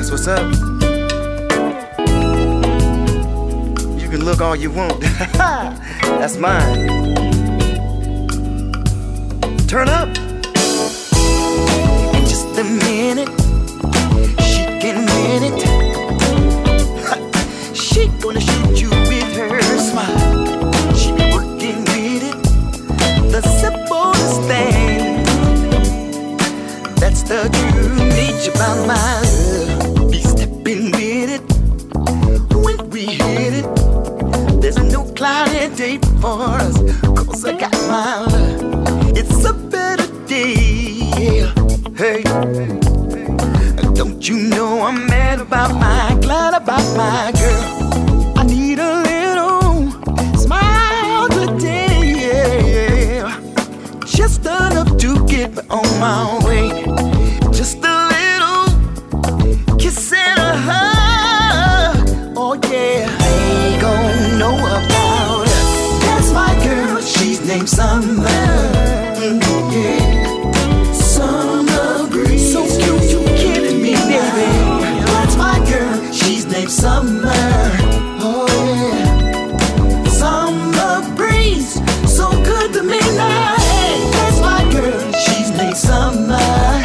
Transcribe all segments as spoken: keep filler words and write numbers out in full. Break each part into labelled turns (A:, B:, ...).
A: That's what's up. You can look all you want. That's mine. Turn up. In just a minute, she can win it. She gonna shoot you with her smile. She be working with it, the simplest thing. That's the true nature about my love. Be stepping with it. When we hit it, there's no cloudy day for us, 'cause I got my love. It's a better day. Hey, don't you know I'm mad about my, glad about my girl. I need a little smile today, yeah. Just enough to get me on my way. Just a little kiss and a hug. Oh yeah, they gon' know about us. That's my girl, she's named Summer. Mm, yeah. Summer breeze, so cute, you kidding me, baby. That's my girl, she's named Summer. Oh yeah, summer breeze, so good to me now. Hey, that's my girl, she's named Summer.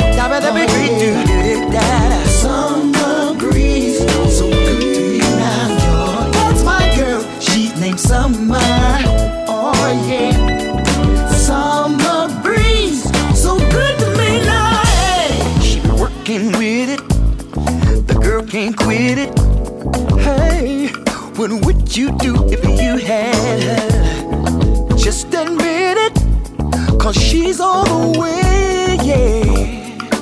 A: Summer breeze, so good to me now. That's my girl, she's named Summer. Oh yeah, summer breeze, so good to me now. Hey, she be working with it, the girl can't quit it. Hey, what would you do if you had her? Just admit it, 'cause she's all the way, yeah.